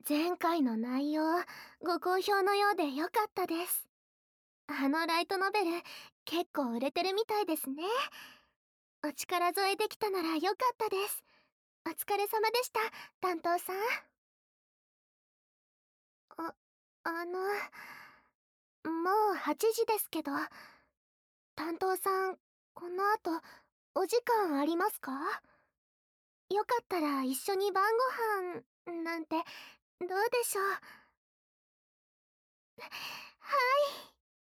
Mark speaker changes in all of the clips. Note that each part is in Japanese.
Speaker 1: 前回の内容、ご好評のようでよかったです。あのライトノベル、結構売れてるみたいですね。お力添えできたならよかったです。お疲れ様でした、担当さん。あ、あの、もう8時ですけど、担当さん、この後、お時間ありますか？よかったら一緒に晩ご飯なんて、どうでしょう？はい。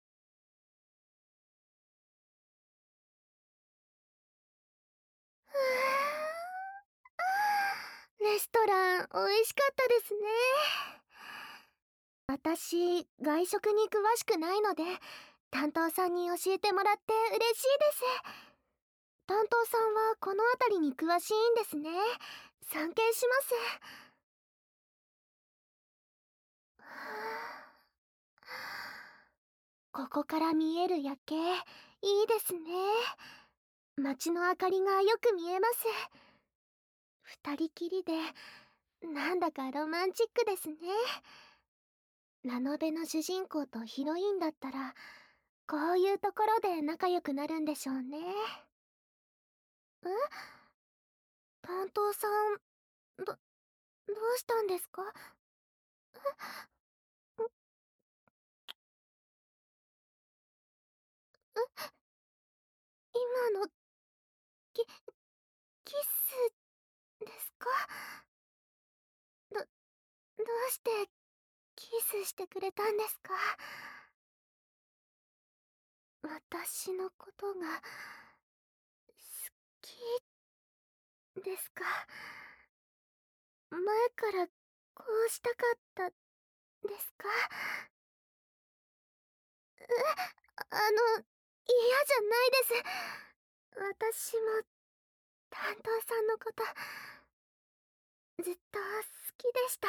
Speaker 1: レストラン美味しかったですね。私、外食に詳しくないので、担当さんに教えてもらって嬉しいです。担当さんはこの辺りに詳しいんですね。尊敬します。ここから見える夜景、いいですね。街の明かりがよく見えます。二人きりで、なんだかロマンチックですね。ラノベの主人公とヒロインだったら、こういうところで仲良くなるんでしょうね。え、担当さん、どうしたんですか？今の、キスですか？どうしてキスしてくれたんですか？私のことが好きですか？前からこうしたかったですか？嫌じゃないです。私も担当さんのことずっと好きでした。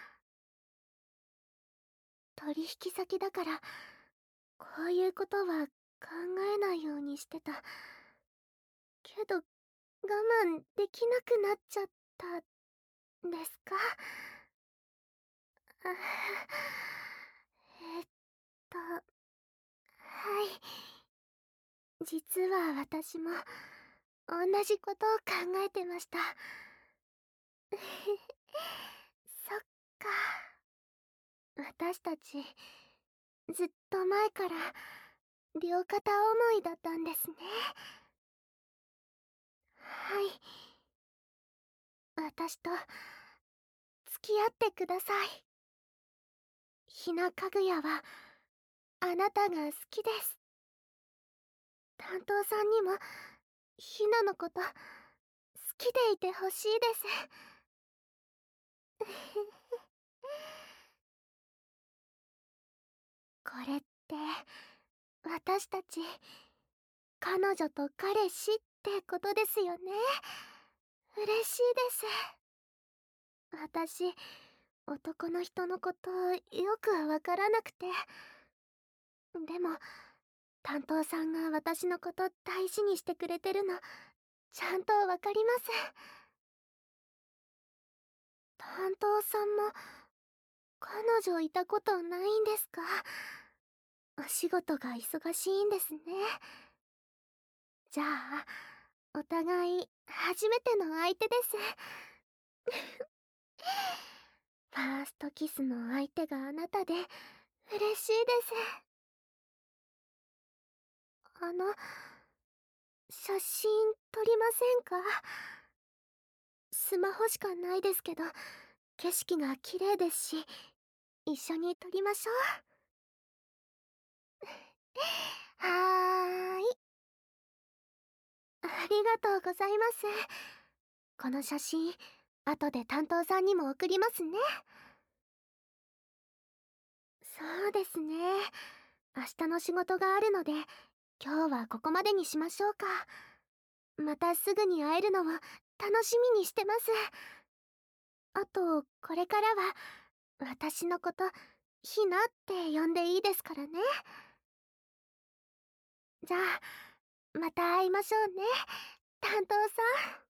Speaker 1: 取引先だからこういうことは考えないようにしてたけど、我慢できなくなっちゃったですか？あ、えっはい。実は私も同じことを考えてました。そっか。私たちずっと前から両片思いだったんですね。はい。私と付き合ってください。ひなかぐやはあなたが好きです。担当さんにもひなのこと好きでいてほしいです。これって私たち彼女と彼氏ってことですよね。嬉しいです。私、男の人のことよくわからなくて。でも、担当さんが私のこと大事にしてくれてるの、ちゃんとわかります。担当さんも、彼女いたことないんですか？お仕事が忙しいんですね。じゃあ、お互い、初めての相手です。ファーストキスの相手があなたで、嬉しいです。あの、写真撮りませんか？スマホしかないですけど、景色が綺麗ですし、一緒に撮りましょう。はーい。ありがとうございます。この写真、後で担当さんにも送りますね。そうですね。明日の仕事があるので、今日はここまでにしましょうか。またすぐに会えるのを楽しみにしてます。あと、これからは、私のこと、ひなって呼んでいいですからね。じゃあ、また会いましょうね、担当さん。